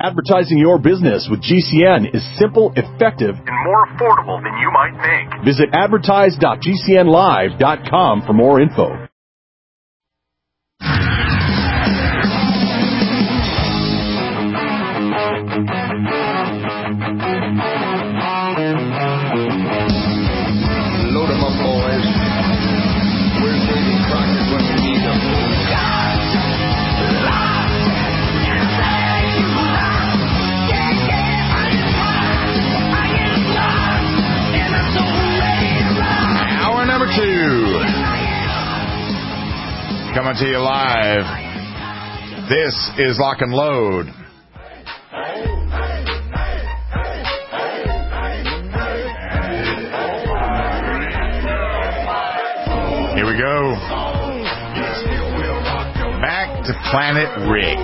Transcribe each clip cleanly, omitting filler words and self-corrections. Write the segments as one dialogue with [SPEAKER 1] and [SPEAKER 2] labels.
[SPEAKER 1] Advertising your business with GCN is simple, effective, and more affordable than you might think. Visit advertise.gcnlive.com for more info.
[SPEAKER 2] Load 'em up, boys. Where's Davy Crockett when we need him? Hour number 2. Coming to you live. This is Lock and Load. Here we go. Back to Planet Rick.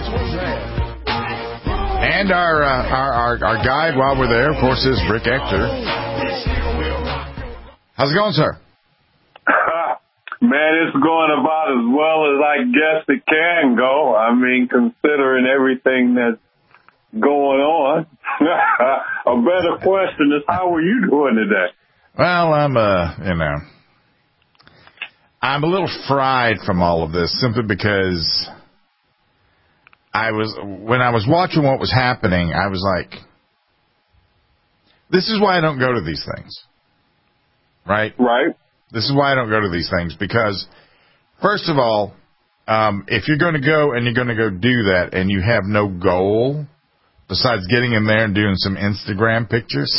[SPEAKER 2] And our guide while we're there, of course, is Rick Ector. How's it going, sir?
[SPEAKER 3] Man, it's going about as well as I guess it can go. I mean, considering everything that's going on. A better question is, how are you doing today?
[SPEAKER 2] Well, I'm a little fried from all of this, simply because when I was watching what was happening, I was like, this is why I don't go to these things. Right?
[SPEAKER 3] Right.
[SPEAKER 2] This is why I don't go to these things, because, first of all, if you're going to go and you're going to go do that and you have no goal besides getting in there and doing some Instagram pictures,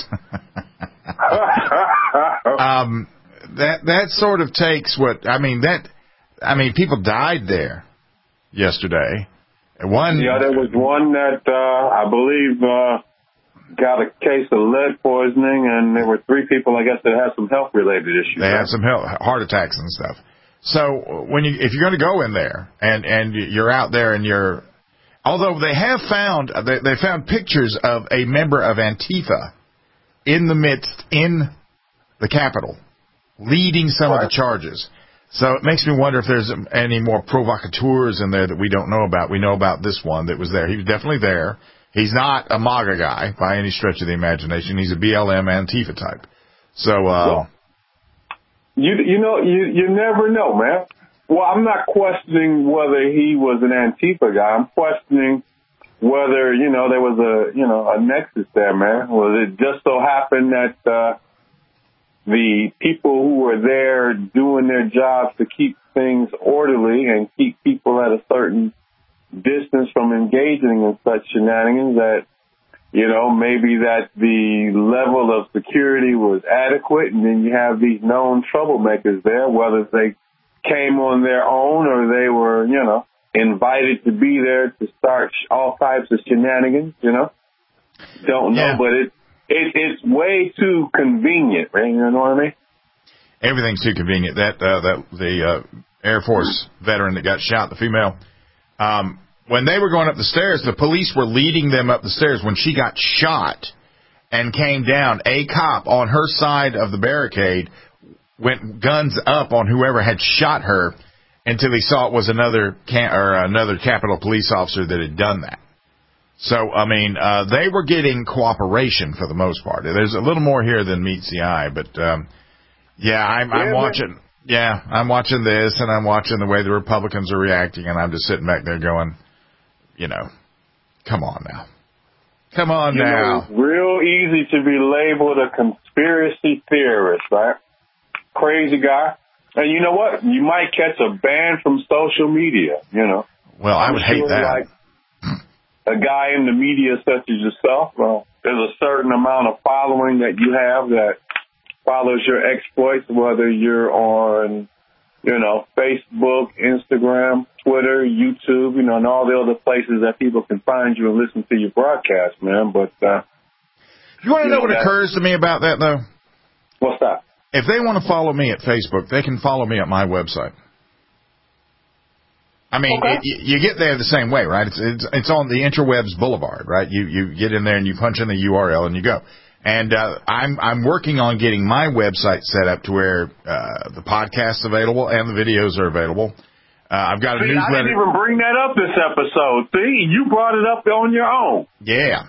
[SPEAKER 2] that sort of takes people died there yesterday. There
[SPEAKER 3] was one that I believe got a case of lead poisoning, and there were 3 people, I guess, that had some health-related issues.
[SPEAKER 2] They had some heart attacks and stuff. So if you're going to go in there and you're out there and although they have found they found pictures of a member of Antifa in the Capitol, leading some of the charges. So it makes me wonder if there's any more provocateurs in there that we don't know about. We know about this one that was there. He was definitely there. He's not a MAGA guy by any stretch of the imagination. He's a BLM Antifa type. So,
[SPEAKER 3] you never know, man. Well, I'm not questioning whether he was an Antifa guy. I'm questioning whether, there was a nexus there, man. Was it just so happened that the people who were there doing their jobs to keep things orderly and keep people at a certain distance from engaging in such shenanigans that, maybe that the level of security was adequate, and then you have these known troublemakers there, whether they came on their own or they were, invited to be there to start all types of shenanigans, Don't know, but it's way too convenient, right? You know what I mean?
[SPEAKER 2] Everything's too convenient. The Air Force veteran that got shot, the female, when they were going up the stairs, the police were leading them up the stairs. When she got shot and came down, a cop on her side of the barricade went guns up on whoever had shot her until he saw it was another Capitol police officer that had done that. So, they were getting cooperation for the most part. There's a little more here than meets the eye, but, I'm watching. Yeah, I'm watching this, and I'm watching the way the Republicans are reacting, and I'm just sitting back there going, come on now. Come on now.
[SPEAKER 3] It's real easy to be labeled a conspiracy theorist, right? Crazy guy. And you know what? You might catch a ban from social media,
[SPEAKER 2] Well, I would hate that.
[SPEAKER 3] Like a guy in the media such as yourself, there's a certain amount of following that you have that follows your exploits, whether you're on, Facebook, Instagram, Twitter, YouTube, and all the other places that people can find you and listen to your broadcast, man. But
[SPEAKER 2] you want to know what occurs to me about that, though?
[SPEAKER 3] What's that?
[SPEAKER 2] If they want to follow me at Facebook, they can follow me at my website. Okay. You get there the same way, right? It's on the interwebs boulevard, right? You get in there and you punch in the URL and you go. And I'm working on getting my website set up to where the podcast's available and the videos are available. I've got a
[SPEAKER 3] See,
[SPEAKER 2] newsletter.
[SPEAKER 3] I didn't even bring that up this episode. See, you brought it up on your own.
[SPEAKER 2] Yeah.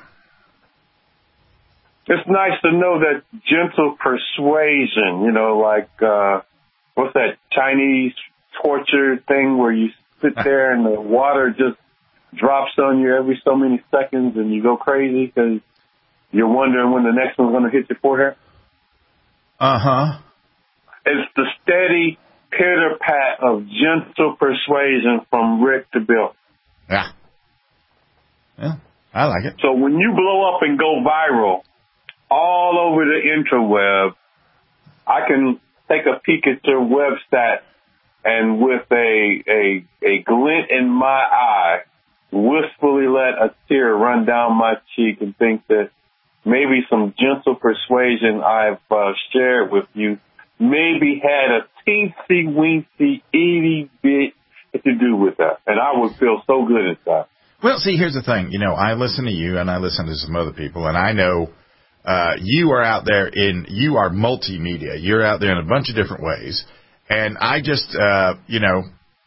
[SPEAKER 3] It's nice to know that gentle persuasion, you know, like, what's that Chinese torture thing where you sit there and the water just drops on you every so many seconds and you go crazy because you're wondering when the next one's going to hit your forehead?
[SPEAKER 2] Uh-huh.
[SPEAKER 3] It's the steady pitter-pat of gentle persuasion from Rick to Bill.
[SPEAKER 2] Yeah. Yeah, I like it.
[SPEAKER 3] So when you blow up and go viral all over the interweb, I can take a peek at your web stat and with a glint in my eye, wistfully let a tear run down my cheek and think that maybe some gentle persuasion I've shared with you maybe had a teensy-weensy, itty bit to do with that. And I would feel so good inside.
[SPEAKER 2] Well, see, here's the thing. You know, I listen to you and I listen to some other people, and I know you are out there you are multimedia. You're out there in a bunch of different ways. And I just, you know,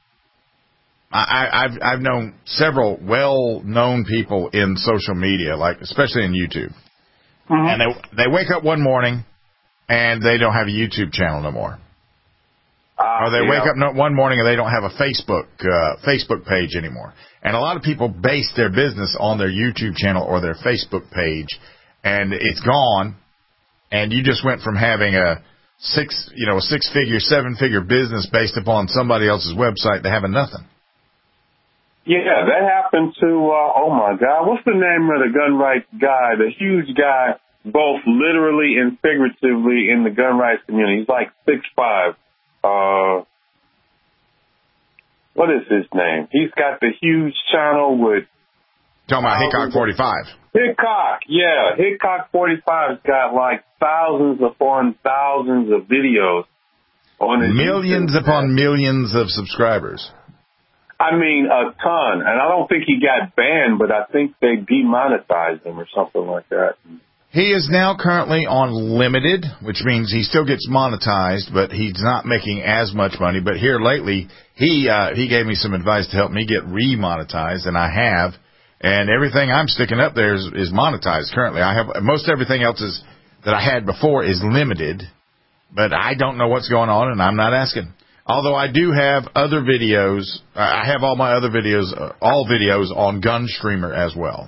[SPEAKER 2] I've known several well-known people in social media, like especially in YouTube. Mm-hmm. And they wake up one morning and they don't have a YouTube channel no more. Or they wake up one morning and they don't have a Facebook page anymore. And a lot of people base their business on their YouTube channel or their Facebook page, and it's gone. And you just went from having a six-figure, seven-figure business based upon somebody else's website to having nothing.
[SPEAKER 3] Yeah, that happened to, oh my God, what's the name of the gun rights guy, the huge guy, both literally and figuratively in the gun rights community? He's like 6'5". What is his name? He's got the huge channel with...
[SPEAKER 2] Talking about Hickok 45.
[SPEAKER 3] Hickok, yeah. Hickok 45's got like thousands upon thousands of videos on his
[SPEAKER 2] Millions
[SPEAKER 3] YouTube
[SPEAKER 2] upon millions of subscribers.
[SPEAKER 3] I mean, a ton. And I don't think he got banned, but I think they demonetized him or something like that.
[SPEAKER 2] He is now currently on limited, which means he still gets monetized, but he's not making as much money. But here lately, he gave me some advice to help me get remonetized, and I have. And everything I'm sticking up there is monetized currently. I have most everything else that I had before is limited, but I don't know what's going on, and I'm not asking. Although I do have other videos. I have all my other videos, all videos on GunStreamer as well.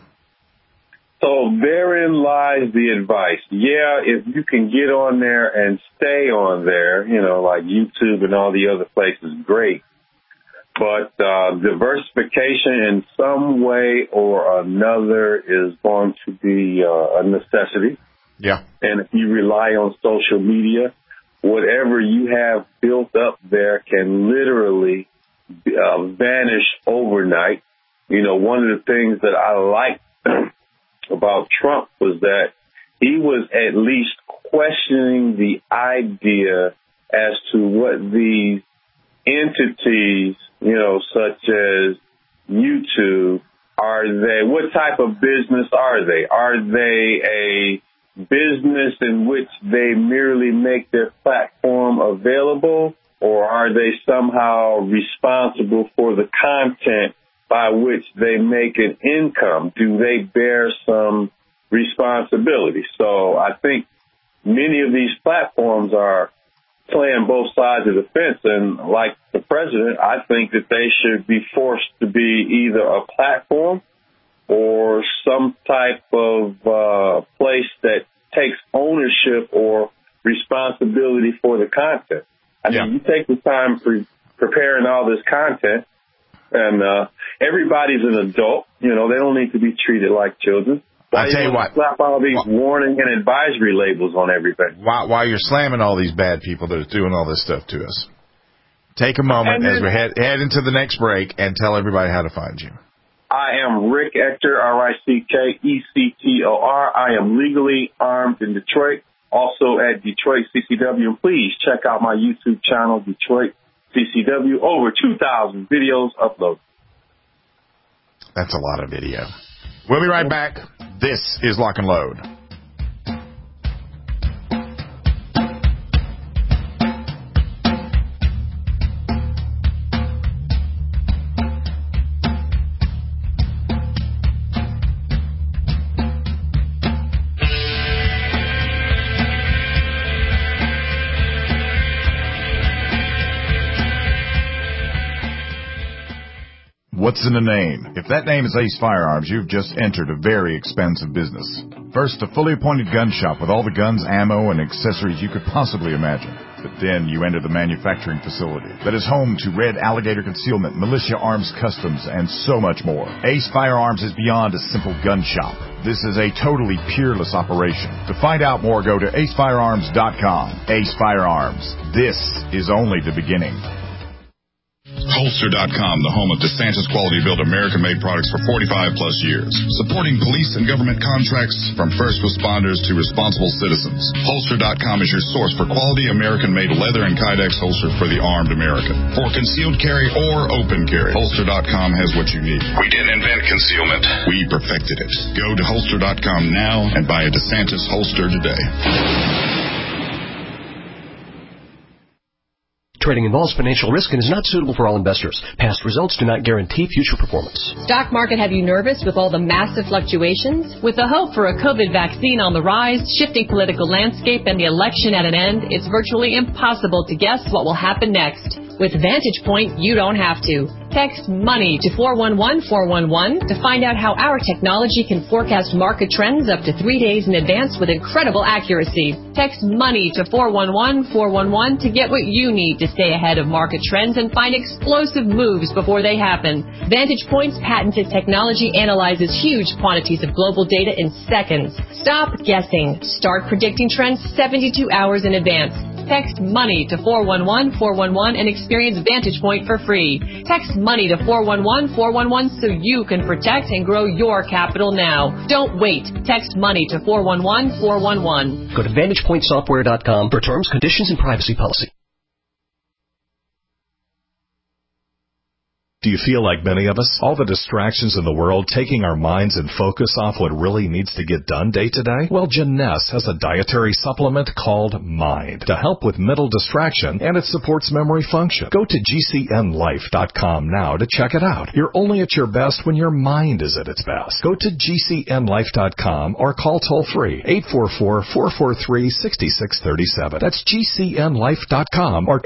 [SPEAKER 3] So therein lies the advice. Yeah, if you can get on there and stay on there, you know, like YouTube and all the other places, great. But diversification in some way or another is going to be a necessity.
[SPEAKER 2] Yeah.
[SPEAKER 3] And if you rely on social media, whatever you have built up there can literally vanish overnight. You know, one of the things that I like about Trump was that he was at least questioning the idea as to what these entities, you know, such as YouTube, what type of business are they? Are they a business in which they merely make their platform available, or are they somehow responsible for the content by which they make an income? Do they bear some responsibility? So I think many of these platforms are playing both sides of the fence. And like the president, I think that they should be forced to be either a platform or some type of place that takes ownership or responsibility for the content. I mean, you take the time preparing all this content, and everybody's an adult. You know, they don't need to be treated like children.
[SPEAKER 2] I tell you what,
[SPEAKER 3] slap all these warning and advisory labels on everything.
[SPEAKER 2] While you're slamming all these bad people that are doing all this stuff to us, take a moment as we head into the next break and tell everybody how to find you.
[SPEAKER 3] I am Rick Ector, RICKECTOR. I am legally armed in Detroit, also at Detroit CCW. Please check out my YouTube channel, Detroit CCW. Over 2,000 videos uploaded.
[SPEAKER 2] That's a lot of video. We'll be right back. This is Lock and Load. What's in a name? If that name is Ace Firearms, you've just entered a very expensive business. First, a fully appointed gun shop with all the guns, ammo, and accessories you could possibly imagine. But then you enter the manufacturing facility that is home to Red Alligator Concealment, Militia Arms Customs, and so much more. Ace Firearms is beyond a simple gun shop. This is a totally peerless operation. To find out more, go to acefirearms.com. Ace Firearms. This is only the beginning.
[SPEAKER 4] Holster.com, the home of DeSantis quality-built American-made products for 45-plus years. Supporting police and government contracts from first responders to responsible citizens. Holster.com is your source for quality American-made leather and Kydex holsters for the armed American. For concealed carry or open carry, Holster.com has what you need. We didn't invent concealment. We perfected it. Go to Holster.com now and buy a DeSantis holster today.
[SPEAKER 5] Trading involves financial risk and is not suitable for all investors. Past results do not guarantee future performance.
[SPEAKER 6] Stock market have you nervous with all the massive fluctuations? With the hope for a COVID vaccine on the rise, shifting political landscape, and the election at an end, it's virtually impossible to guess what will happen next. With Vantage Point, you don't have to. Text MONEY to 411-411 to find out how our technology can forecast market trends up to 3 days in advance with incredible accuracy. Text MONEY to 411-411 to get what you need to stay ahead of market trends and find explosive moves before they happen. Vantage Point's patented technology analyzes huge quantities of global data in seconds. Stop guessing. Start predicting trends 72 hours in advance. Text MONEY to 411-411 and experience Vantage Point for free. Text MONEY to 411-411 so you can protect and grow your capital now. Don't wait. Text MONEY to 411-411.
[SPEAKER 5] Go to VantagePointSoftware.com for terms, conditions, and privacy policy.
[SPEAKER 1] Do you feel like many of us? All the distractions in the world taking our minds and focus off what really needs to get done day to day? Well, Jeunesse has a dietary supplement called Mind to help with mental distraction, and it supports memory function. Go to GCNlife.com now to check it out. You're only at your best when your mind is at its best. Go to GCNlife.com or call toll-free 844-443-6637. That's GCNlife.com or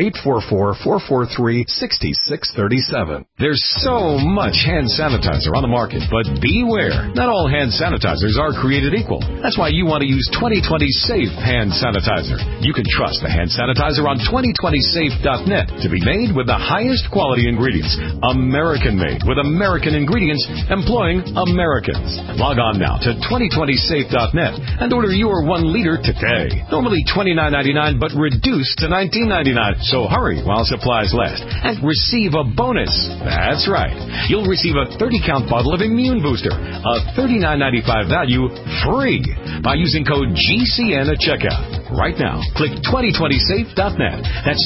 [SPEAKER 1] 844-443-6637.
[SPEAKER 7] There's so much hand sanitizer on the market, but beware. Not all hand sanitizers are created equal. That's why you want to use 2020 Safe Hand Sanitizer. You can trust the hand sanitizer on 2020safe.net to be made with the highest quality ingredients. American-made with American ingredients employing Americans. Log on now to 2020safe.net and order your 1 liter today. Normally $29.99, but reduced to $19.99. So hurry while supplies last and receive a bonus. That's right. You'll receive a 30-count bottle of Immune Booster, a $39.95 value, free by using code GCN at checkout. Right now, click 2020safe.net. That's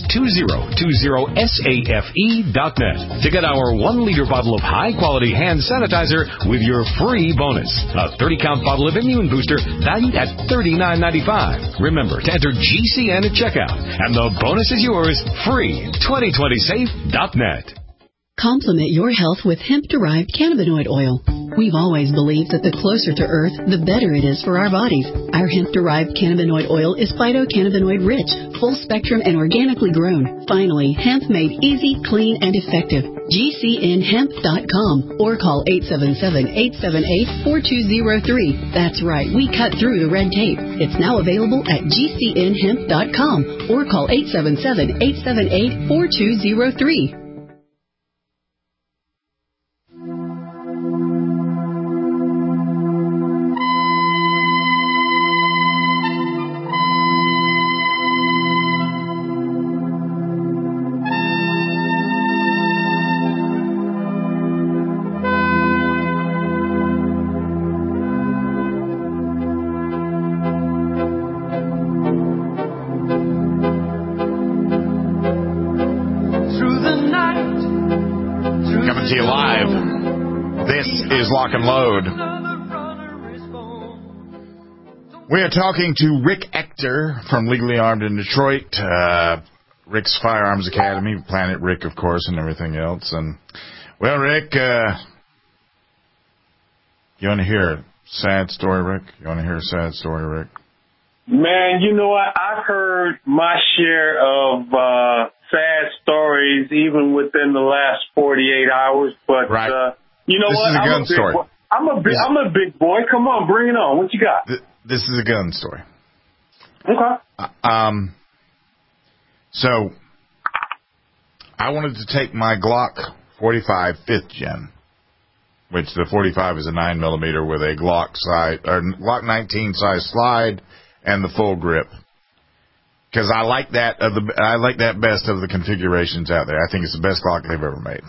[SPEAKER 7] 2020safe.net to get our 1 liter bottle of high-quality hand sanitizer with your free bonus. A 30-count bottle of Immune Booster valued at $39.95. Remember to enter GCN at checkout, and the bonus is yours free. 2020safe.net.
[SPEAKER 8] Complement your health with hemp-derived cannabinoid oil. We've always believed that the closer to Earth, the better it is for our bodies. Our hemp-derived cannabinoid oil is phytocannabinoid-rich, full-spectrum, and organically grown. Finally, hemp made easy, clean, and effective. GCNhemp.com or call 877-878-4203. That's right, we cut through the red tape. It's now available at GCNhemp.com or call 877-878-4203.
[SPEAKER 2] Lock and Load. We are talking to Rick Ector from Legally Armed in Detroit, Rick's Firearms Academy, Planet Rick, of course, and everything else. And, well, Rick, you want to hear a sad story, Rick? You want to hear a sad story, Rick?
[SPEAKER 3] Man, you know what? I've heard my share of sad stories even within the last 48 hours. But
[SPEAKER 2] right.
[SPEAKER 3] You know
[SPEAKER 2] this
[SPEAKER 3] what?
[SPEAKER 2] Is a gun story.
[SPEAKER 3] I'm a big boy. Come on, bring it on. What you got?
[SPEAKER 2] This is a gun story.
[SPEAKER 3] Okay.
[SPEAKER 2] So I wanted to take my Glock 45 5th gen, which the 45 is a 9mm with a Glock 19 size slide and the full grip. Because I like that best of the configurations out there. I think it's the best Glock they've ever made.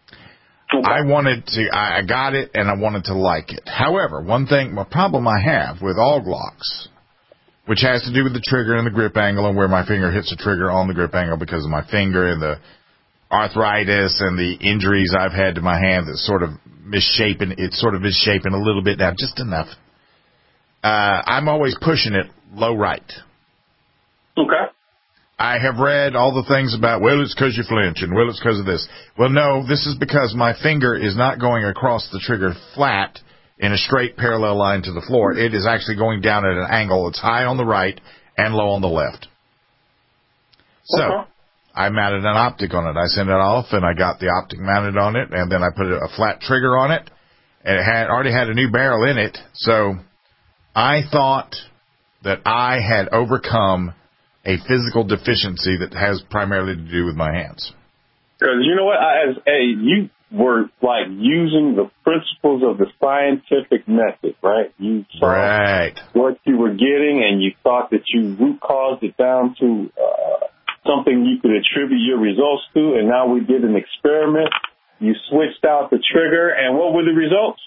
[SPEAKER 2] Okay. I got it and I wanted to like it. However, a problem I have with all Glocks, which has to do with the trigger and the grip angle and where my finger hits the trigger on the grip angle because of my finger and the arthritis and the injuries I've had to my hand that's sort of misshapen. It's sort of misshapen a little bit now, just enough. I'm always pushing it low right.
[SPEAKER 3] Okay.
[SPEAKER 2] I have read all the things about, well, it's because you're flinching. Well, it's because of this. Well, no, this is because my finger is not going across the trigger flat in a straight parallel line to the floor. It is actually going down at an angle. It's high on the right and low on the left. So I mounted an optic on it. I sent it off, and I got the optic mounted on it, and then I put a flat trigger on it, and it already had a new barrel in it. So I thought that I had overcome a physical deficiency that has primarily to do with my hands.
[SPEAKER 3] You know what? You were like using the principles of the scientific method, right? You saw what you were getting, and you thought that you root caused it down to something you could attribute your results to, and now we did an experiment. You switched out the trigger, and what were the results?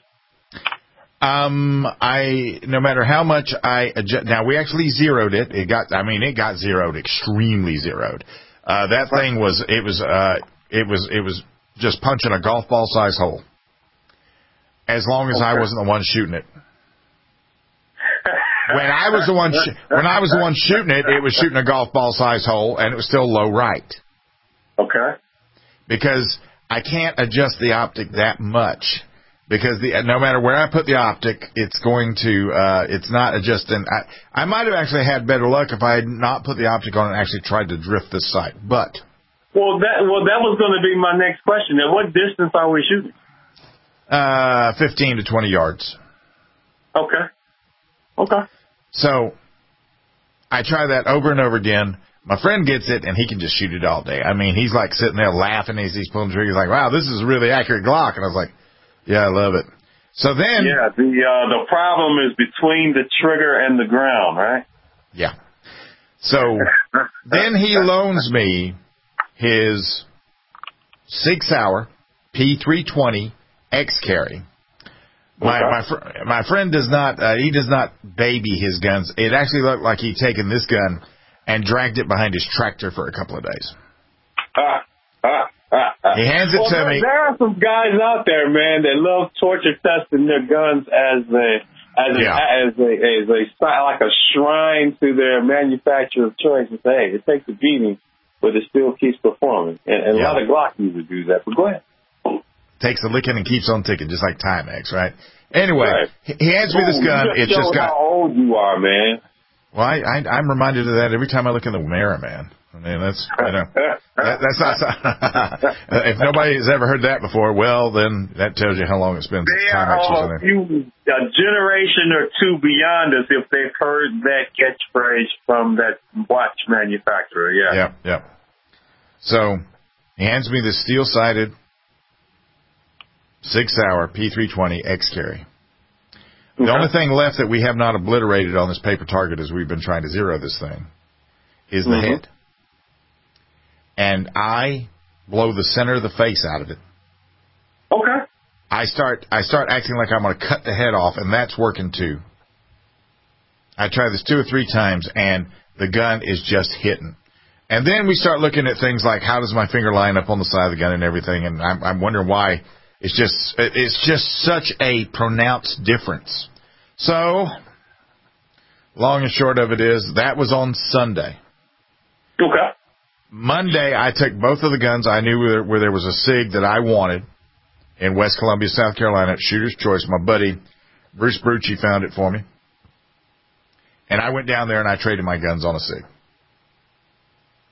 [SPEAKER 2] No matter how much I adjust, now we actually zeroed it. It got zeroed, extremely zeroed. That thing was just punching a golf ball size hole. As long as I wasn't the one shooting it. When I was the one shooting it, it was shooting a golf ball size hole, and it was still low right.
[SPEAKER 3] Okay.
[SPEAKER 2] Because I can't adjust the optic that much. Because no matter where I put the optic, it's going to, it's not adjusting. I might have actually had better luck if I had not put the optic on and actually tried to drift this sight. But.
[SPEAKER 3] Well, that was going to be my next question. At what distance are we shooting?
[SPEAKER 2] 15 to 20 yards.
[SPEAKER 3] Okay.
[SPEAKER 2] So I try that over and over again. My friend gets it, and he can just shoot it all day. I mean, he's like sitting there laughing as he's pulling the trigger. He's like, wow, this is a really accurate Glock. And I was like, yeah, I love it. So then,
[SPEAKER 3] the problem is between the trigger and the ground, right?
[SPEAKER 2] Yeah. So then he loans me his 6-hour P320 X carry. My friend does not. He does not baby his guns. It actually looked like he'd taken this gun and dragged it behind his tractor for a couple of days. He hands it to me.
[SPEAKER 3] There are some guys out there, man, that love torture testing their guns as like a shrine to their manufacturer of choice. And say, hey, it takes a beating, but it still keeps performing. And a lot of Glock users do that. But go ahead.
[SPEAKER 2] Takes a licking and keeps on ticking, just like Timex, right? Anyway, he hands me this gun. It's just got.
[SPEAKER 3] How old you are, man?
[SPEAKER 2] Well, I'm reminded of that every time I look in the mirror, man. I mean, that's not. If nobody has ever heard that before, well, then that tells you how long it's been.
[SPEAKER 3] They are a generation or two beyond us if they've heard that catchphrase from that watch manufacturer.
[SPEAKER 2] Yeah. So he hands me this steel-sided 6-hour P320 X carry. The only thing left that we have not obliterated on this paper target as we've been trying to zero this thing is the head. And I blow the center of the face out of it.
[SPEAKER 3] Okay.
[SPEAKER 2] I start acting like I'm going to cut the head off, and that's working too. I try this 2 or 3 times, and the gun is just hitting. And then we start looking at things like how does my finger line up on the side of the gun and everything, and I'm wondering why it's just such a pronounced difference. So, long and short of it is, that was on Sunday.
[SPEAKER 3] Okay.
[SPEAKER 2] Monday, I took both of the guns. I knew where there was a SIG that I wanted in West Columbia, South Carolina at Shooter's Choice. My buddy, Bruce Brucci, found it for me. And I went down there and I traded my guns on a SIG.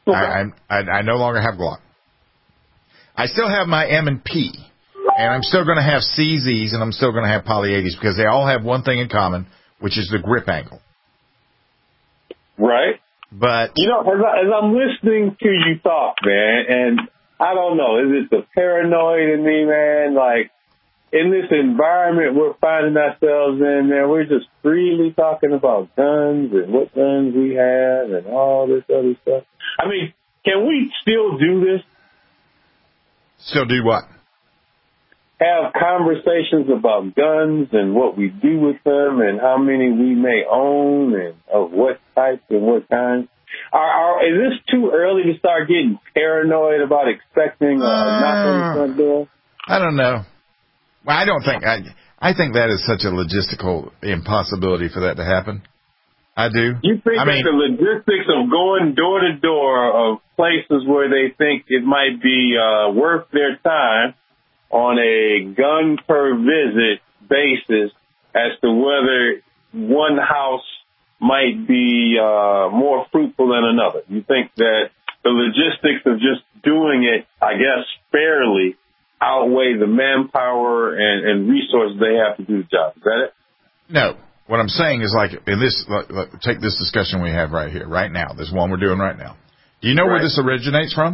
[SPEAKER 2] I no longer have Glock. I still have my M&P, and I'm still going to have CZs, and I'm still going to have Poly 80s because they all have one thing in common, which is the grip angle.
[SPEAKER 3] Right.
[SPEAKER 2] But
[SPEAKER 3] you know, as I'm listening to you talk, man, and I don't know, is it the paranoid in me, man? Like, in this environment we're finding ourselves in, man, we're just freely talking about guns and what guns we have and all this other stuff. I mean, can we still do this?
[SPEAKER 2] Still do what?
[SPEAKER 3] Have conversations about guns and what we do with them and how many we may own and of what type and what kind. Is this too early to start getting paranoid about expecting a knock on the front door?
[SPEAKER 2] I don't know. Well, I don't think. I think that is such a logistical impossibility for that to happen. I do.
[SPEAKER 3] You think that the logistics of going door to door of places where they think it might be worth their time on a gun per visit basis as to whether one house might be more fruitful than another? You think that the logistics of just doing it, I guess, fairly outweigh the manpower and resources they have to do the job? Is that it?
[SPEAKER 2] No. What I'm saying is, like, in this, take this discussion we have right here, right now, this one we're doing right now. Do you know where this originates from?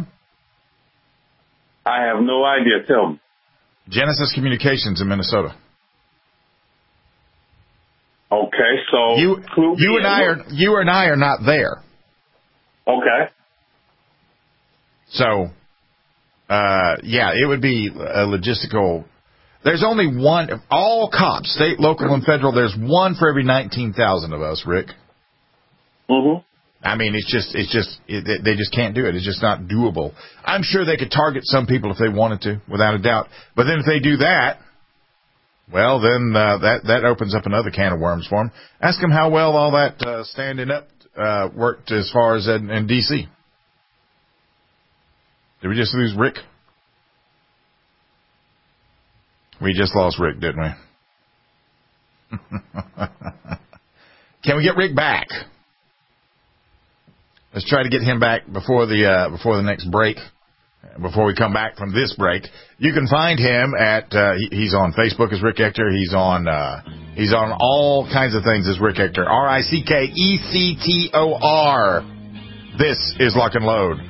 [SPEAKER 3] I have no idea. Tell me.
[SPEAKER 2] Genesis Communications in Minnesota.
[SPEAKER 3] Okay, so
[SPEAKER 2] you and I are not there.
[SPEAKER 3] Okay.
[SPEAKER 2] So, it would be a logistical. There's only one. All cops, state, local, and federal. There's one for every 19,000 of us, Rick.
[SPEAKER 3] Mm-hmm.
[SPEAKER 2] I mean, they just can't do it. It's just not doable. I'm sure they could target some people if they wanted to, without a doubt. But then if they do that, well, then that opens up another can of worms for them. Ask them how well all that standing up worked as far as in D.C. Did we just lose Rick? We just lost Rick, didn't we? Can we get Rick back? Let's try to get him back before the next break. Before we come back from this break, you can find him at he's on Facebook as Rick Ector. He's on all kinds of things as Rick Ector. RICKECTOR. This is Lock and Load.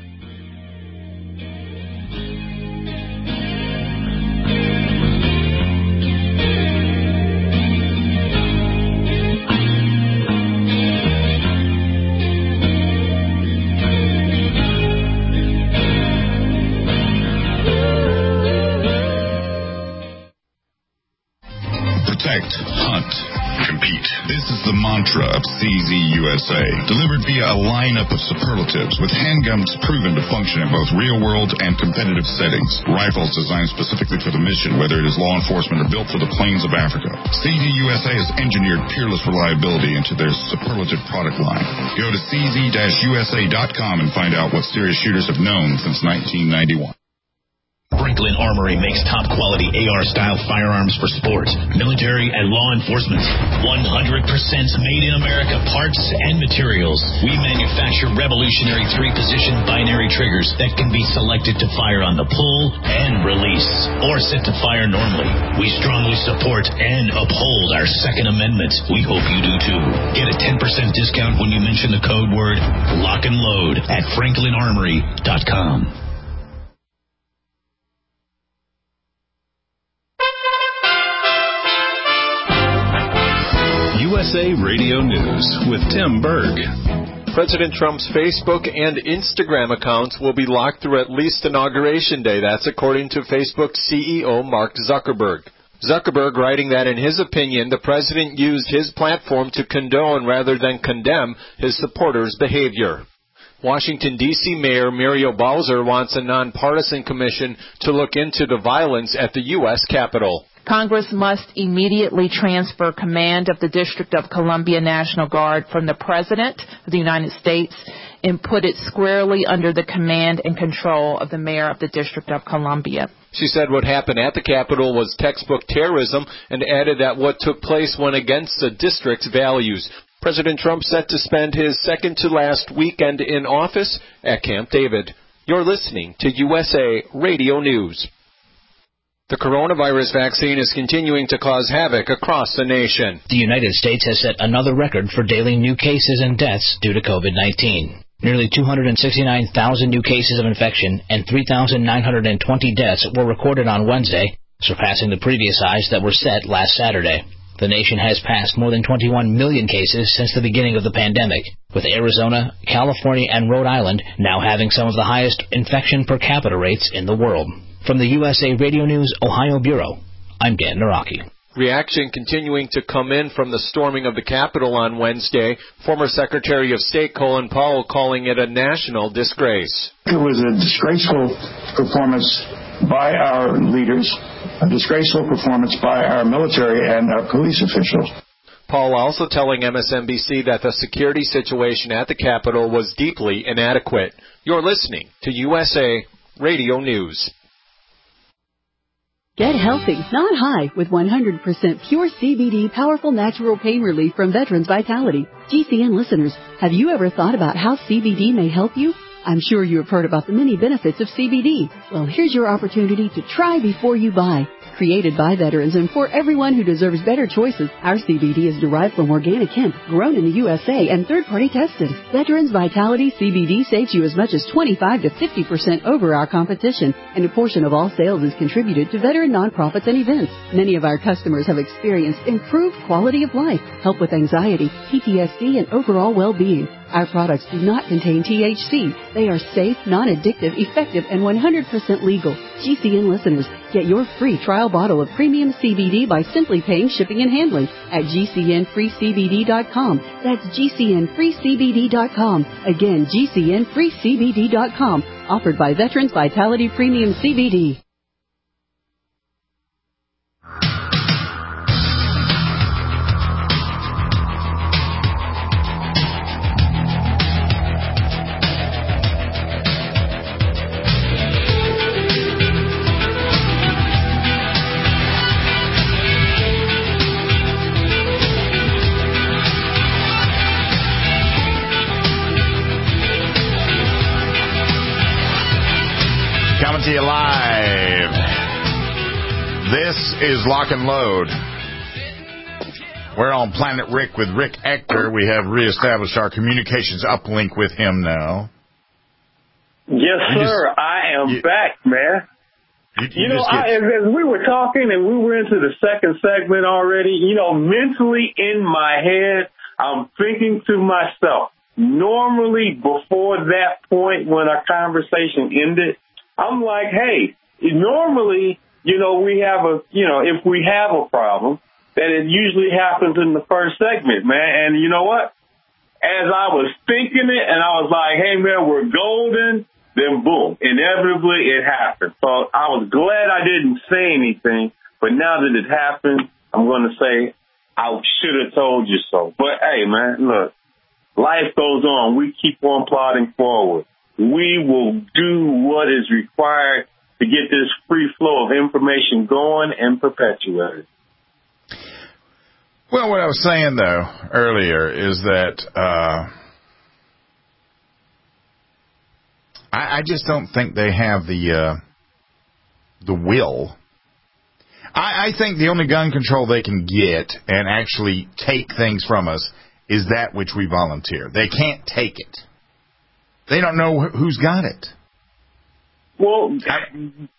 [SPEAKER 4] Hunt, compete. This is the mantra of CZ USA, delivered via a lineup of superlatives with handguns proven to function in both real-world and competitive settings. Rifles designed specifically for the mission, whether it is law enforcement or built for the plains of Africa. CZ USA has engineered peerless reliability into their superlative product line. Go to cz-usa.com and find out what serious shooters have known since 1991.
[SPEAKER 9] Franklin Armory makes top-quality AR-style firearms for sport, military, and law enforcement. 100% made in America parts and materials. We manufacture revolutionary 3-position binary triggers that can be selected to fire on the pull and release, or set to fire normally. We strongly support and uphold our Second Amendment. We hope you do too. Get a 10% discount when you mention the code word Lock and Load at FranklinArmory.com.
[SPEAKER 10] USA Radio News with Tim Berg.
[SPEAKER 11] President Trump's Facebook and Instagram accounts will be locked through at least Inauguration Day. That's according to Facebook CEO Mark Zuckerberg. Zuckerberg writing that in his opinion, the president used his platform to condone rather than condemn his supporters' behavior. Washington, D.C. Mayor Muriel Bowser wants a nonpartisan commission to look into the violence at the U.S. Capitol.
[SPEAKER 12] Congress must immediately transfer command of the District of Columbia National Guard from the President of the United States and put it squarely under the command and control of the Mayor of the District of Columbia.
[SPEAKER 11] She said what happened at the Capitol was textbook terrorism and added that what took place went against the district's values. President Trump set to spend his second-to-last weekend in office at Camp David. You're listening to USA Radio News. The coronavirus vaccine is continuing to cause havoc across the nation.
[SPEAKER 13] The United States has set another record for daily new cases and deaths due to COVID-19. Nearly 269,000 new cases of infection and 3,920 deaths were recorded on Wednesday, surpassing the previous highs that were set last Saturday. The nation has passed more than 21 million cases since the beginning of the pandemic, with Arizona, California, and Rhode Island now having some of the highest infection per capita rates in the world. From the USA Radio News Ohio Bureau, I'm Dan Naraki.
[SPEAKER 11] Reaction continuing to come in from the storming of the Capitol on Wednesday. Former Secretary of State Colin Powell calling it a national disgrace.
[SPEAKER 14] It was a disgraceful performance by our leaders, a disgraceful performance by our military and our police officials.
[SPEAKER 11] Paul also telling MSNBC that the security situation at the Capitol was deeply inadequate. You're listening to USA Radio News.
[SPEAKER 8] Get healthy, not high, with 100% pure CBD powerful natural pain relief from Veterans Vitality. GCN listeners, have you ever thought about how CBD may help you? I'm sure you have heard about the many benefits of CBD. Well, here's your opportunity to try before you buy. Created by veterans and for everyone who deserves better choices, our CBD is derived from organic hemp, grown in the USA and third-party tested. Veterans Vitality CBD saves you as much as 25 to 50% over our competition, and a portion of all sales is contributed to veteran nonprofits and events. Many of our customers have experienced improved quality of life, help with anxiety, PTSD, and overall well-being. Our products do not contain THC. They are safe, non-addictive, effective, and 100% legal. GCN listeners, get your free trial bottle of premium CBD by simply paying shipping and handling at GCNFreeCBD.com. That's GCNFreeCBD.com. Again, GCNFreeCBD.com. Offered by Veterans Vitality Premium CBD.
[SPEAKER 2] Coming to you live. This is Lock and Load. We're on Planet Rick with Rick Ector. We have reestablished our communications uplink with him now.
[SPEAKER 3] Yes, sir. I am back, man. As we were talking and we were into the second segment already, mentally in my head, I'm thinking to myself, normally before that point when our conversation ended, I'm like, hey, normally, we have if we have a problem, that it usually happens in the first segment, man. And you know what? As I was thinking it and I was like, hey, man, we're golden, then boom, inevitably it happened. So I was glad I didn't say anything, but now that it happened, I'm going to say I should have told you so. But hey, man, look, life goes on. We keep on plodding forward. We will do what is required to get this free flow of information going and perpetuated.
[SPEAKER 2] Well, what I was saying, though, earlier is that I just don't think they have the will. I think the only gun control they can get and actually take things from us is that which we volunteer. They can't take it. They don't know who's got it.
[SPEAKER 3] Well, that's an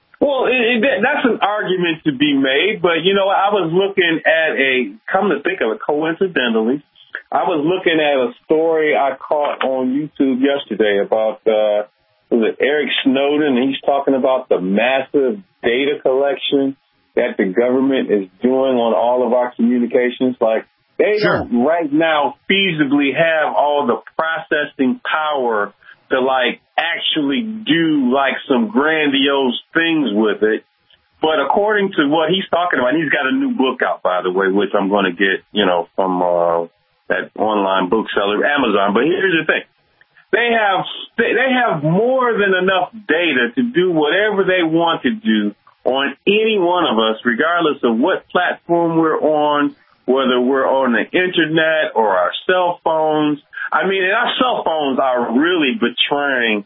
[SPEAKER 3] argument to be made. But, I was looking at come to think of it, coincidentally, I was looking at a story I caught on YouTube yesterday about, Eric Snowden, and he's talking about the massive data collection that the government is doing on all of our communications. Like, they don't right now feasibly have all the processing power to, actually do, some grandiose things with it. But according to what he's talking about, he's got a new book out, by the way, which I'm going to get, from that online bookseller, Amazon. But here's the thing. They have more than enough data to do whatever they want to do on any one of us, regardless of what platform we're on, whether we're on the internet or our cell phones. I mean, and our cell phones are really betraying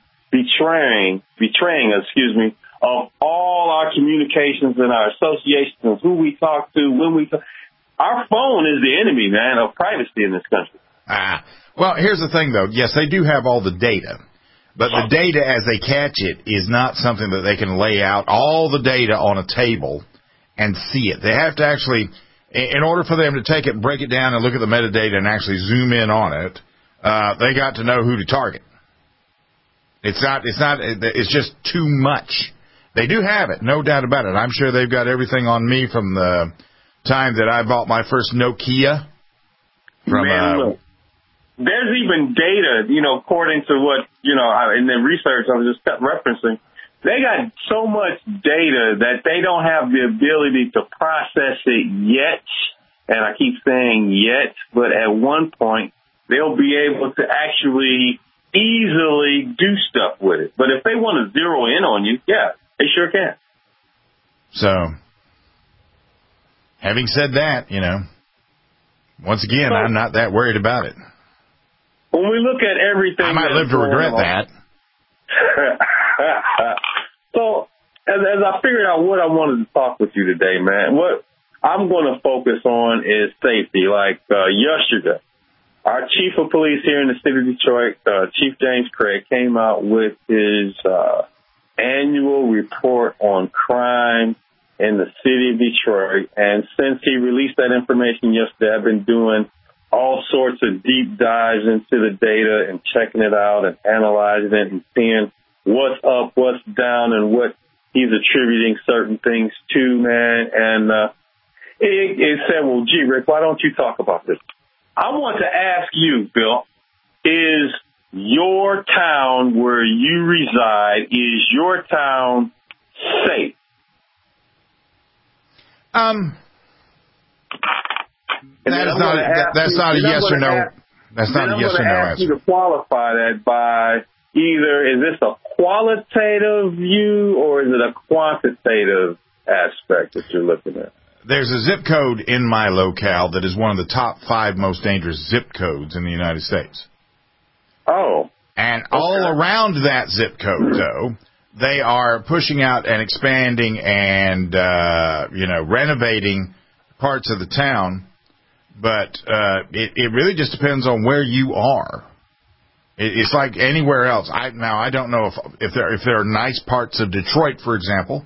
[SPEAKER 3] us, of all our communications and our associations, who we talk to, when we talk. Our phone is the enemy, man, of privacy in this country.
[SPEAKER 2] Well, here's the thing, though. Yes, they do have all the data. But the data as they catch it is not something that they can lay out all the data on a table and see it. They have to actually, in order for them to take it and break it down and look at the metadata and actually zoom in on it, they got to know who to target. It's just too much. They do have it, no doubt about it. I'm sure they've got everything on me from the time that I bought my first Nokia.
[SPEAKER 3] Look, there's even data, according to what, in the research I was just referencing, they got so much data that they don't have the ability to process it yet. And I keep saying yet, but at one point they'll be able to actually easily do stuff with it. But if they want to zero in on you, yeah, they sure can.
[SPEAKER 2] So, having said that, once again, I'm not that worried about it.
[SPEAKER 3] When we look at everything,
[SPEAKER 2] I might live to regret that.
[SPEAKER 3] So, as I figured out what I wanted to talk with you today, man, what I'm going to focus on is safety. Like yesterday, our chief of police here in the city of Detroit, Chief James Craig, came out with his annual report on crime in the city of Detroit. And since he released that information yesterday, I've been doing all sorts of deep dives into the data and checking it out and analyzing it and seeing what's up, what's down, and what he's attributing certain things to, man. And it said, well, gee, Rick, why don't you talk about this? I want to ask you, Bill, is your town where you reside, is your town safe?
[SPEAKER 2] That's not a yes or no. That's not a yes or no answer. I'm going to ask you
[SPEAKER 3] to qualify that by either is this a qualitative view or is it a quantitative aspect that you're looking at?
[SPEAKER 2] There's a zip code in my locale that is one of the top 5 most dangerous zip codes in the United States.
[SPEAKER 3] Oh.
[SPEAKER 2] And all around that zip code, though, they are pushing out and expanding and, renovating parts of the town. But it really just depends on where you are. It's like anywhere else. I don't know if there are nice parts of Detroit, for example.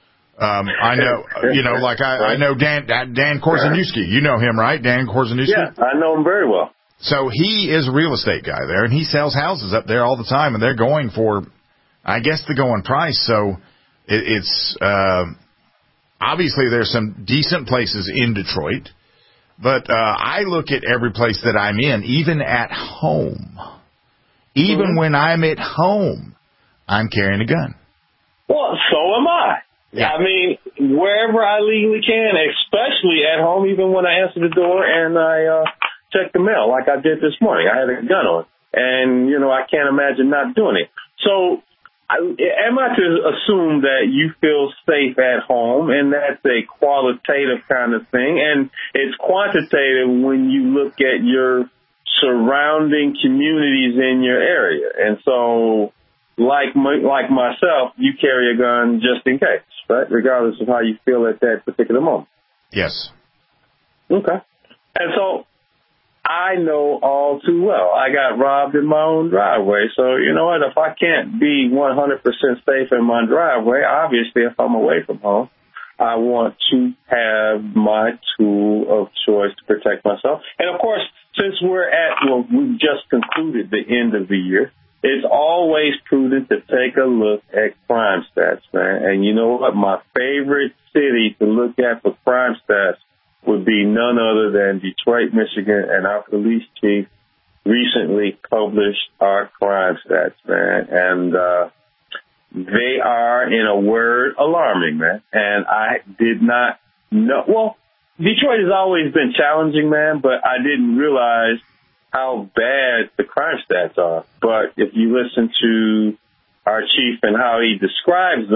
[SPEAKER 2] I know, I know Dan Korzenewski. You know him, right? Dan Korzenewski?
[SPEAKER 3] Yeah, I know him very well.
[SPEAKER 2] So he is a real estate guy there, and he sells houses up there all the time, and they're going for, I guess, the going price. So it's obviously there's some decent places in Detroit. But I look at every place that I'm in, even at home. Even when I'm at home, I'm carrying a gun.
[SPEAKER 3] Well, so am I. Yeah. I mean, wherever I legally can, especially at home, even when I answer the door and I check the mail, like I did this morning. I had a gun on. And, I can't imagine not doing it. So am I to assume that you feel safe at home, and that's a qualitative kind of thing, and it's quantitative when you look at your surrounding communities in your area? And so, like myself, you carry a gun just in case, right? Regardless of how you feel at that particular moment.
[SPEAKER 2] Yes.
[SPEAKER 3] Okay. And so, I know all too well. I got robbed in my own driveway. So, you know what? If I can't be 100% safe in my driveway, obviously, if I'm away from home, I want to have my tool of choice to protect myself. And, of course, since we've just concluded the end of the year, it's always prudent to take a look at crime stats, man. And you know what? My favorite city to look at for crime stats would be none other than Detroit, Michigan, and our police chief recently published our crime stats, man. And they are, in a word, alarming, man. And I did not know. Well, Detroit has always been challenging, man, but I didn't realize how bad the crime stats are. But if you listen to our chief and how he describes them,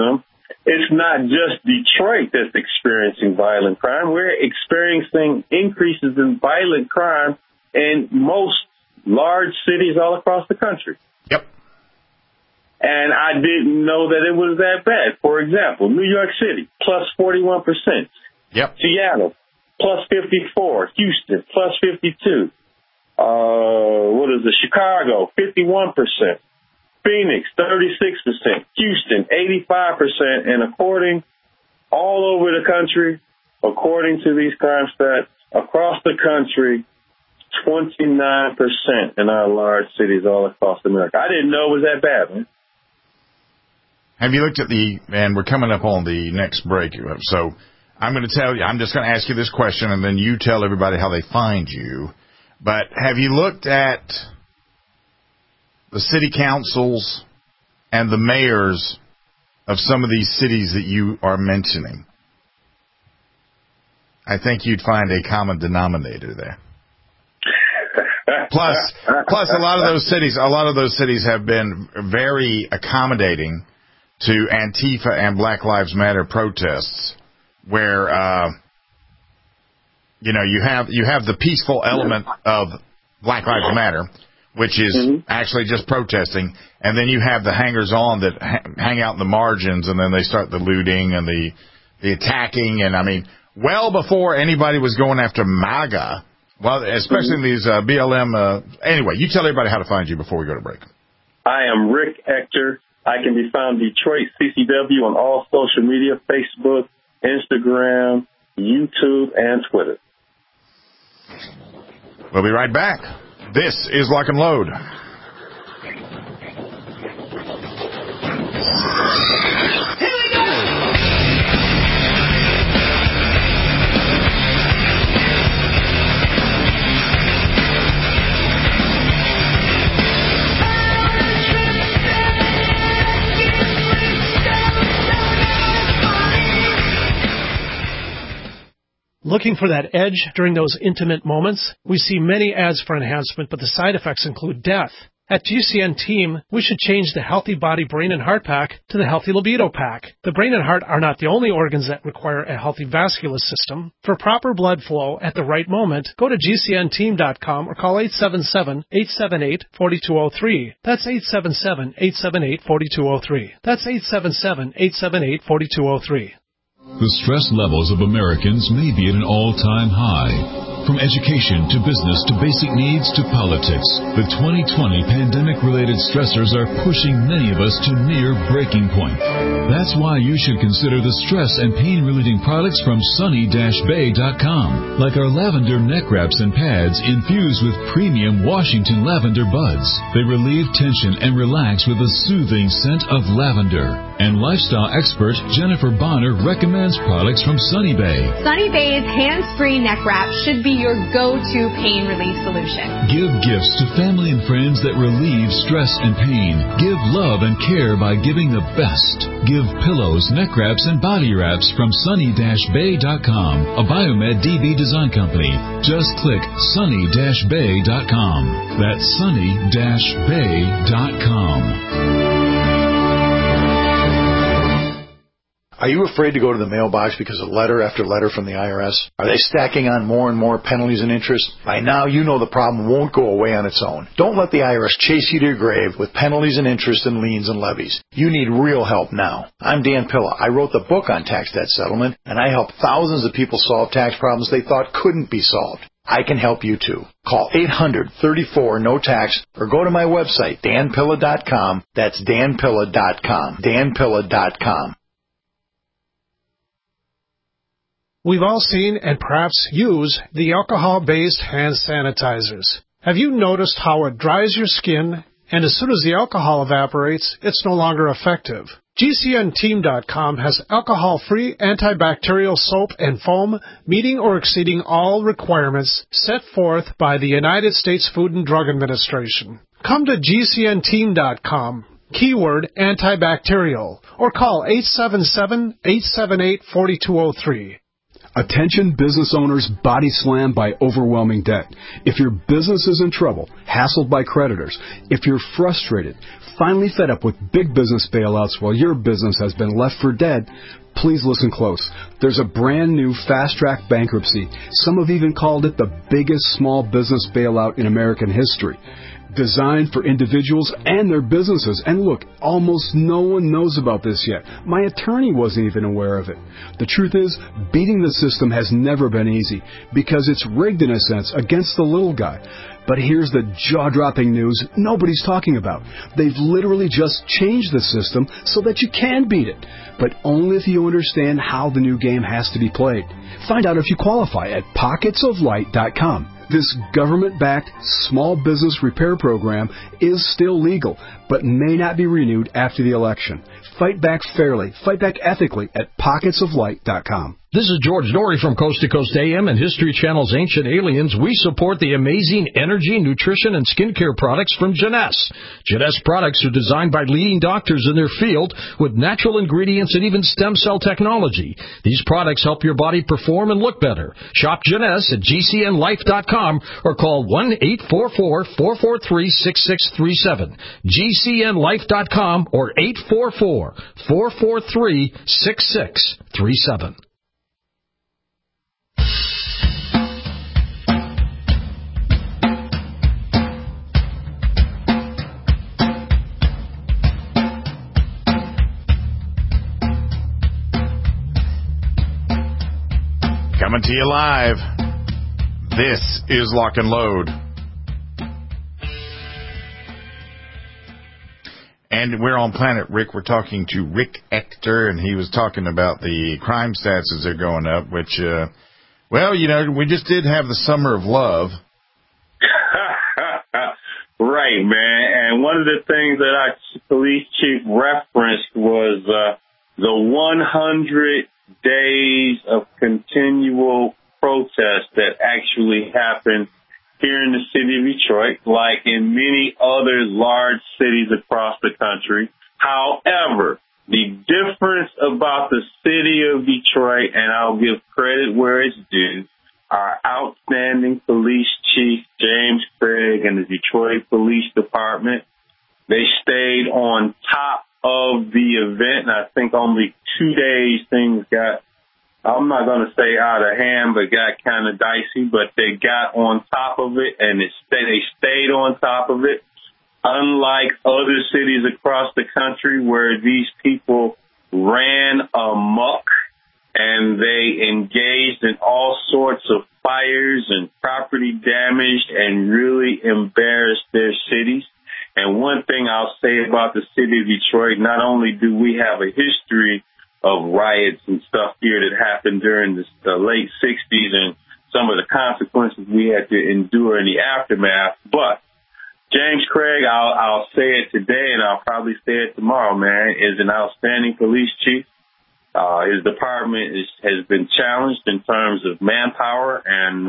[SPEAKER 3] it's not just Detroit that's experiencing violent crime. We're experiencing increases in violent crime in most large cities all across the country.
[SPEAKER 2] Yep.
[SPEAKER 3] And I didn't know that it was that bad. For example, New York City, plus 41%.
[SPEAKER 2] Yep.
[SPEAKER 3] Seattle, plus 54. Houston, plus 52. What is it? Chicago, 51%. Phoenix, 36%. Houston, 85%. And according all over the country, according to these crime stats, across the country, 29% in our large cities all across America. I didn't know it was that bad, man.
[SPEAKER 2] Have you looked at and we're coming up on the next break, so I'm going to tell you, I'm just going to ask you this question, and then you tell everybody how they find you. But have you looked at the city councils and the mayors of some of these cities that you are mentioning? I think you'd find a common denominator there. Plus, a lot of those cities have been very accommodating to Antifa and Black Lives Matter protests, where you have the peaceful element of Black Lives Matter, which is actually just protesting, and then you have the hangers-on that hang out in the margins, and then they start the looting and the attacking, and I mean, well before anybody was going after MAGA. Well, especially in these BLM. Anyway, you tell everybody how to find you before we go to break.
[SPEAKER 3] I am Rick Ector. I can be found Detroit CCW on all social media, Facebook, Instagram, YouTube, and Twitter.
[SPEAKER 2] We'll be right back. This is Lock and Load.
[SPEAKER 15] Looking for that edge during those intimate moments? We see many ads for enhancement, but the side effects include death. At GCN Team, we should change the Healthy Body, Brain, and Heart Pack to the Healthy Libido Pack. The brain and heart are not the only organs that require a healthy vascular system. For proper blood flow at the right moment, go to GCNteam.com or call 877-878-4203. That's 877-878-4203. That's 877-878-4203.
[SPEAKER 16] The stress levels of Americans may be at an all-time high. From education to business to basic needs to politics, the 2020 pandemic-related stressors are pushing many of us to near breaking point. That's why you should consider the stress and pain-relieving products from sunny-bay.com, like our lavender neck wraps and pads infused with premium Washington lavender buds. They relieve tension and relax with a soothing scent of lavender. And lifestyle expert Jennifer Bonner recommends products from Sunny Bay.
[SPEAKER 17] Sunny Bay's hands-free neck wrap should be your go-to pain relief solution.
[SPEAKER 16] Give gifts to family and friends that relieve stress and pain. Give love and care by giving the best. Give pillows, neck wraps, and body wraps from sunny-bay.com, a Biomed DB design company. Just click sunny-bay.com. That's sunny-bay.com.
[SPEAKER 18] Are you afraid to go to the mailbox because of letter after letter from the IRS? Are they stacking on more and more penalties and interest? By now, you know the problem won't go away on its own. Don't let the IRS chase you to your grave with penalties and interest and liens and levies. You need real help now. I'm Dan Pilla. I wrote the book on tax debt settlement, and I help thousands of people solve tax problems they thought couldn't be solved. I can help you too. Call 800-34-NO-TAX or go to my website, danpilla.com. That's danpilla.com. danpilla.com.
[SPEAKER 15] We've all seen and perhaps use the alcohol-based hand sanitizers. Have you noticed how it dries your skin, and as soon as the alcohol evaporates, it's no longer effective? GCNteam.com has alcohol-free antibacterial soap and foam meeting or exceeding all requirements set forth by the United States Food and Drug Administration. Come to GCNteam.com, keyword antibacterial, or call 877-878-4203.
[SPEAKER 19] Attention business owners body slammed by overwhelming debt. If your business is in trouble, hassled by creditors, if you're frustrated, finally fed up with big business bailouts while your business has been left for dead, please listen close. There's a brand new fast-track bankruptcy. Some have even called it the biggest small business bailout in American history. Designed for individuals and their businesses. And look, almost no one knows about this yet. My attorney wasn't even aware of it. The truth is, beating the system has never been easy because it's rigged in a sense against the little guy. But here's the jaw-dropping news nobody's talking about. They've literally just changed the system so that you can beat it, but only if you understand how the new game has to be played. Find out if you qualify at pocketsoflight.com. This government-backed small business repair program is still legal, but may not be renewed after the election. Fight back fairly, fight back ethically at pocketsoflight.com.
[SPEAKER 20] This is George Norrie from Coast to Coast AM and History Channel's Ancient Aliens. We support the amazing energy, nutrition, and skincare products from Jeunesse. Jeunesse products are designed by leading doctors in their field with natural ingredients and even stem cell technology. These products help your body perform and look better. Shop Jeunesse at gcnlife.com or call 1-844-443-6637. gcnlife.com or 844-443-6637.
[SPEAKER 2] Coming to you live. This is Lock and Load. And we're on Planet Rick. We're talking to Rick Ector, and he was talking about the crime stats as they're going up, which, well, you know, we just did have the Summer of Love.
[SPEAKER 3] Right, man. And one of the things that our police chief referenced was the 100 days of continual protest that actually happened here in the city of Detroit, like in many other large cities across the country. However, the difference about the city of Detroit, and I'll give credit where it's due, our outstanding police chief, James Craig, and the Detroit Police Department, they stayed on top of the event, and I think only 2 days things got, I'm not going to say out of hand, but got kind of dicey, but they got on top of it, and they stayed on top of it. Unlike other cities across the country where these people ran amok and they engaged in all sorts of fires and property damage and really embarrassed their cities. And one thing I'll say about the city of Detroit, not only do we have a history of riots and stuff here that happened during the late 60s and some of the consequences we had to endure in the aftermath, but James Craig, I'll say it today and I'll probably say it tomorrow, man, is an outstanding police chief. His department has been challenged in terms of manpower and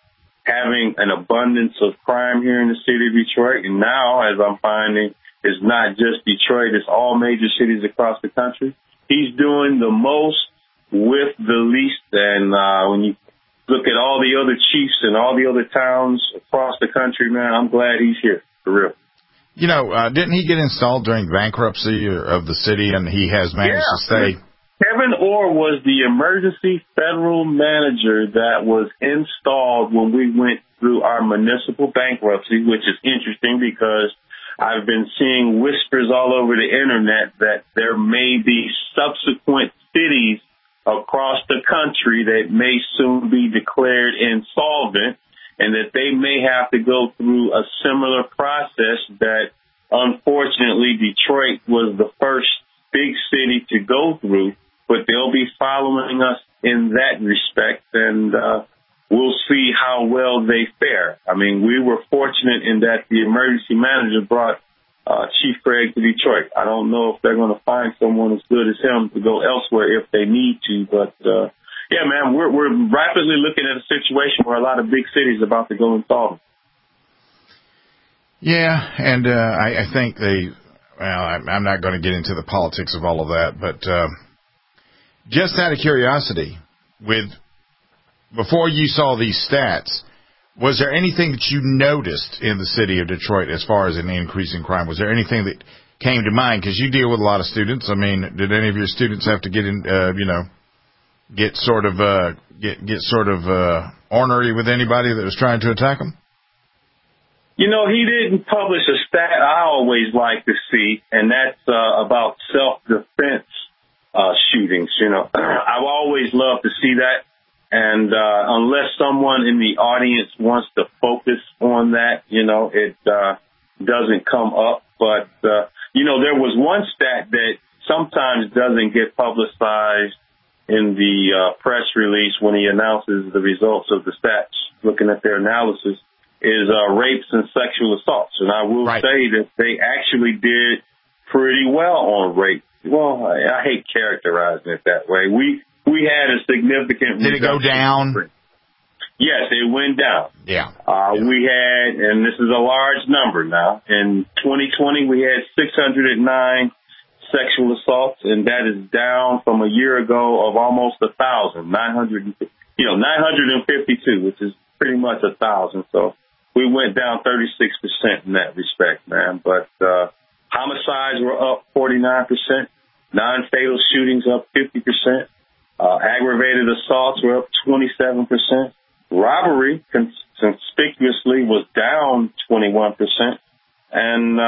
[SPEAKER 3] having an abundance of crime here in the city of Detroit. And now, as I'm finding, it's not just Detroit, it's all major cities across the country. He's doing the most with the least. And when you look at all the other chiefs and all the other towns across the country, man, I'm glad he's here, for real.
[SPEAKER 2] You know, didn't he get installed during bankruptcy of the city, and he has managed to stay?
[SPEAKER 3] Kevin Orr was the emergency federal manager that was installed when we went through our municipal bankruptcy, which is interesting because I've been seeing whispers all over the internet that there may be subsequent cities across the country that may soon be declared insolvent and that they may have to go through a similar process that, unfortunately, Detroit was the first big city to go through, but they'll be following us in that respect, and we'll see how well they fare. I mean, we were fortunate in that the emergency manager brought Chief Craig to Detroit. I don't know if they're going to find someone as good as him to go elsewhere if they need to, but yeah, man, we're rapidly looking at a situation where a lot of big cities are about to go insolvent.
[SPEAKER 2] Yeah, and I think I'm not going to get into the politics of all of that, but just out of curiosity, with before you saw these stats, was there anything that you noticed in the city of Detroit as far as an increase in crime? Was there anything that came to mind? Because you deal with a lot of students. I mean, did any of your students have to get in, get sort of ornery with anybody that was trying to attack them?
[SPEAKER 3] You know, he didn't publish a stat I always like to see, and that's about self-defense shootings. You know, I've always loved to see that. And unless someone in the audience wants to focus on that, you know, it doesn't come up. But, you know, there was one stat that sometimes doesn't get publicized in the press release when he announces the results of the stats, looking at their analysis, is rapes and sexual assaults. And I will say that they actually did pretty well on rape. Well, I hate characterizing it that way. We had a significant...
[SPEAKER 2] Did it go down?
[SPEAKER 3] Yes, it went down.
[SPEAKER 2] Yeah.
[SPEAKER 3] We had, and this is a large number now, in 2020 we had 609 sexual assaults, and that is down from a year ago of almost 1,000, 952, which is pretty much 1,000. So we went down 36% in that respect, man. But homicides were up 49%, non-fatal shootings up 50%. Aggravated assaults were up 27%. Robbery conspicuously was down 21%. And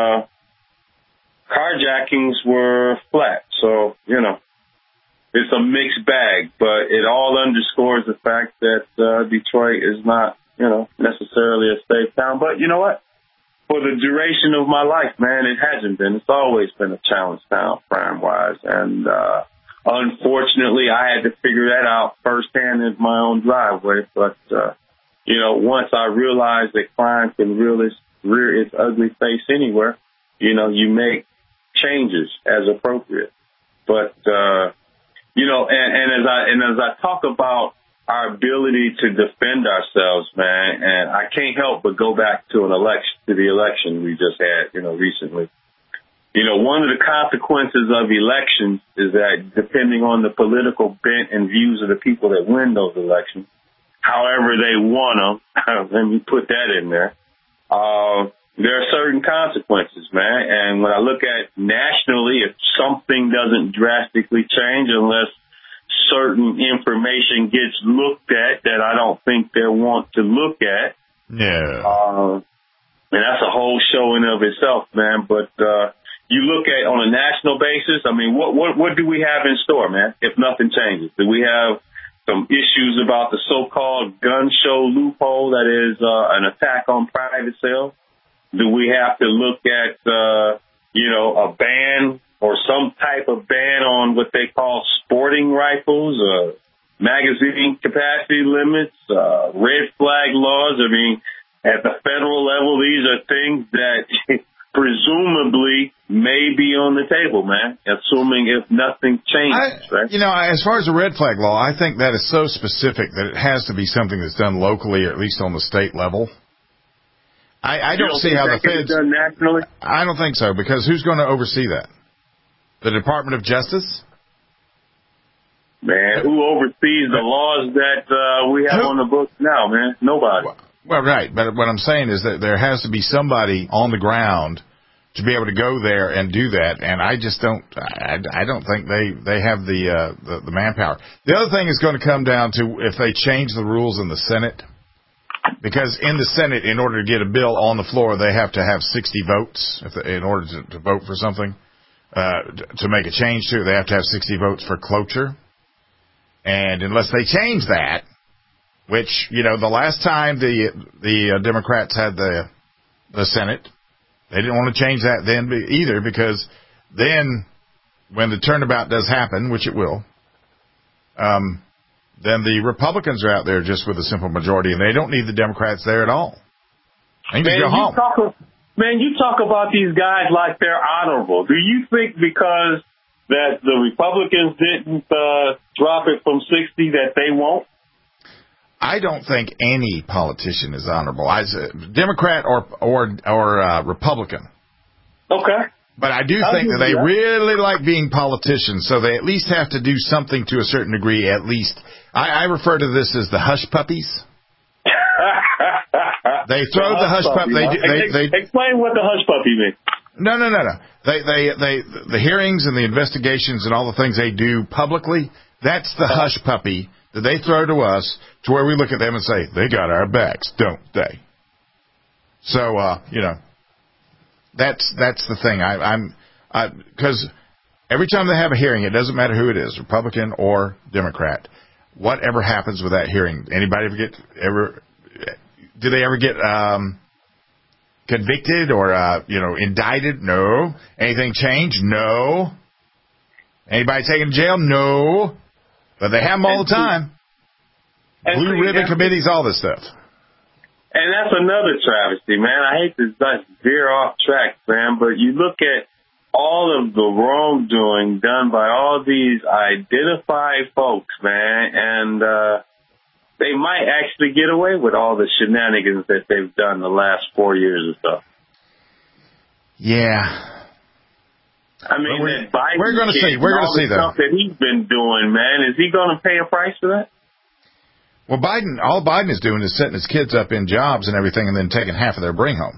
[SPEAKER 3] carjackings were flat. So, you know, it's a mixed bag, but it all underscores the fact that Detroit is not, you know, necessarily a safe town. But you know what? For the duration of my life, man, it hasn't been. It's always been a challenge town, crime-wise. And unfortunately, I had to figure that out firsthand in my own driveway. But, you know, once I realized that crime can rear its ugly face anywhere, you know, you make changes as appropriate. But, you know, and as I talk about our ability to defend ourselves, man, and I can't help but go back to the election we just had, you know, recently. You know, one of the consequences of elections is that depending on the political bent and views of the people that win those elections, however they want them, let me put that in there, there are certain consequences, man. And when I look at nationally, if something doesn't drastically change unless certain information gets looked at that I don't think they want to look at.
[SPEAKER 2] Yeah.
[SPEAKER 3] And that's a whole show in of itself, man. But you look at on a national basis, I mean, what do we have in store, man, if nothing changes? Do we have some issues about the so-called gun show loophole that is an attack on private sales? Do we have to look at, you know, a ban or some type of ban on what they call sporting rifles, magazine capacity limits, red flag laws? I mean, at the federal level, these are things that presumably may be on the table, man, assuming if nothing changes, right?
[SPEAKER 2] You know, as far as the red flag law, I think that is so specific that it has to be something that's done locally or at least on the state level. I don't see how the feds...
[SPEAKER 3] done nationally?
[SPEAKER 2] I don't think so, because who's going to oversee that? The Department of Justice?
[SPEAKER 3] Man, who oversees the laws that we have on the books now, man? Nobody.
[SPEAKER 2] Well, right, but what I'm saying is that there has to be somebody on the ground to be able to go there and do that, and I just don't. I don't think they have the manpower. The other thing is going to come down to if they change the rules in the Senate, because in the Senate, in order to get a bill on the floor, they have to have 60 votes in order to vote for something. To make a change to it, they have to have 60 votes for cloture, and unless they change that. Which, you know, the last time the Democrats had the Senate, they didn't want to change that then either, because then when the turnabout does happen, which it will, then the Republicans are out there just with a simple majority, and they don't need the Democrats there at all. They can just go home.
[SPEAKER 3] Man, you talk about these guys like they're honorable. Do you think because that the Republicans didn't drop it from 60 that they won't?
[SPEAKER 2] I don't think any politician is honorable. Democrat or Republican.
[SPEAKER 3] Okay.
[SPEAKER 2] But I do think that they really like being politicians, so they at least have to do something to a certain degree, at least. I refer to this as the hush puppies. They throw the hush puppy. They
[SPEAKER 21] explain what the hush puppy means.
[SPEAKER 2] No. The hearings and the investigations and all the things they do publicly, that's the hush puppy that they throw to us, to where we look at them and say, they got our backs, don't they? So, that's the thing. Because every time they have a hearing, it doesn't matter who it is, Republican or Democrat. Whatever happens with that hearing, anybody do they ever get convicted or indicted? No. Anything change? No. Anybody taken to jail? No. But they have them all the time. Blue ribbon committees, all this stuff.
[SPEAKER 21] And that's another travesty, man. I hate to veer off track, man, but you look at all of the wrongdoing done by all these identified folks, man, and they might actually get away with all the shenanigans that they've done the last 4 years or so.
[SPEAKER 2] Yeah.
[SPEAKER 21] I mean,
[SPEAKER 2] we're going to see. We're going to see that.
[SPEAKER 21] Stuff that he's been doing, man, is he going to pay a price for that?
[SPEAKER 2] Well, all Biden is doing is setting his kids up in jobs and everything, and then taking half of their bring home.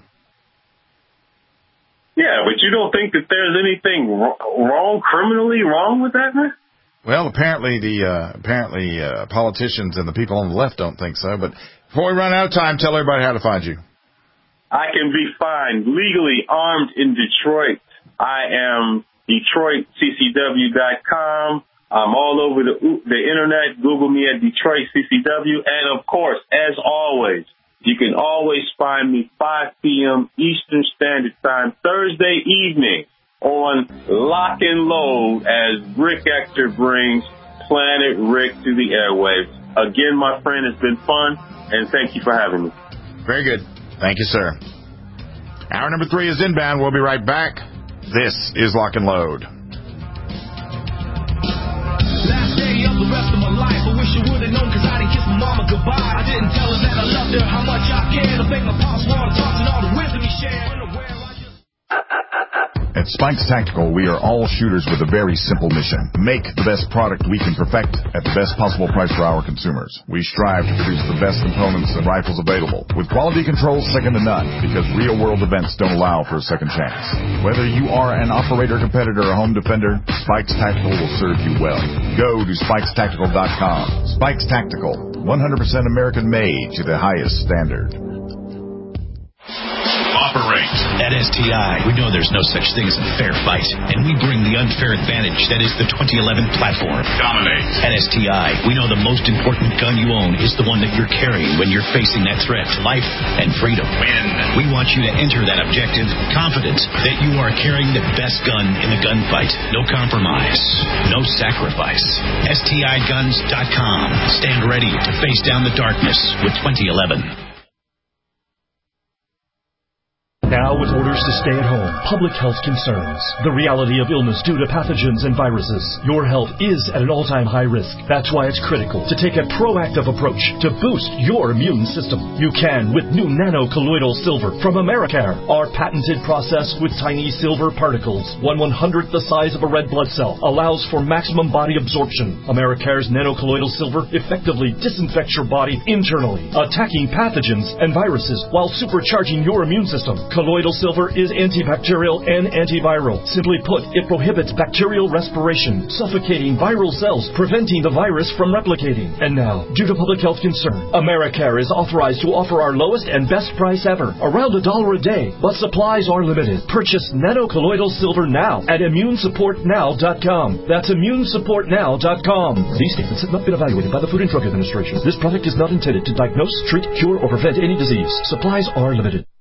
[SPEAKER 21] Yeah, but you don't think that there's anything criminally wrong with that, man?
[SPEAKER 2] Well, apparently politicians and the people on the left don't think so. But before we run out of time, tell everybody how to find you.
[SPEAKER 21] I can be found legally armed in Detroit. I am DetroitCCW.com. I'm all over the internet. Google me at Detroit CCW. And, of course, as always, you can always find me 5 p.m. Eastern Standard Time, Thursday evening on Lock and Load as Rick Ector brings Planet Rick to the airwaves. Again, my friend, it's been fun, and thank you for having me.
[SPEAKER 2] Very good. Thank you, sir. Hour number 3 is inbound. We'll be right back. This is Lock and Load.
[SPEAKER 22] Last day of the rest of my life, I wish you would have known, cause I didn't kiss my mama goodbye. I didn't tell her that I loved her, how much I cared. I thank my pops for all the talks and all the wisdom he shared.
[SPEAKER 4] At Spikes Tactical, we are all shooters with a very simple mission. Make the best product we can perfect at the best possible price for our consumers. We strive to produce the best components and rifles available, with quality control second to none, because real-world events don't allow for a second chance. Whether you are an operator, competitor, or home defender, Spikes Tactical will serve you well. Go to SpikesTactical.com. Spikes Tactical, 100% American-made to the highest standard.
[SPEAKER 9] Operate. At STI, we know there's no such thing as a fair fight, and we bring the unfair advantage that is the 2011 platform.
[SPEAKER 4] Dominate.
[SPEAKER 9] At STI, we know the most important gun you own is the one that you're carrying when you're facing that threat to life and freedom.
[SPEAKER 4] Win.
[SPEAKER 9] We want you to enter that objective confident that you are carrying the best gun in the gunfight. No compromise. No sacrifice. STIguns.com. Stand ready to face down the darkness with 2011.
[SPEAKER 23] Now with orders to stay at home, public health concerns, the reality of illness due to pathogens and viruses, your health is at an all-time high risk. That's why it's critical to take a proactive approach to boost your immune system. You can with new nano-colloidal silver from Americare, our patented process with tiny silver particles, 1/100th the size of a red blood cell, allows for maximum body absorption. Americare's nano-colloidal silver effectively disinfects your body internally, attacking pathogens and viruses while supercharging your immune system. Colloidal silver is antibacterial and antiviral. Simply put, it prohibits bacterial respiration, suffocating viral cells, preventing the virus from replicating. And now, due to public health concern, Americare is authorized to offer our lowest and best price ever, around $1 a day, but supplies are limited. Purchase nano-colloidal silver now at ImmuneSupportNow.com. That's ImmuneSupportNow.com. These statements have not been evaluated by the Food and Drug Administration. This product is not intended to diagnose, treat, cure, or prevent any disease. Supplies are limited.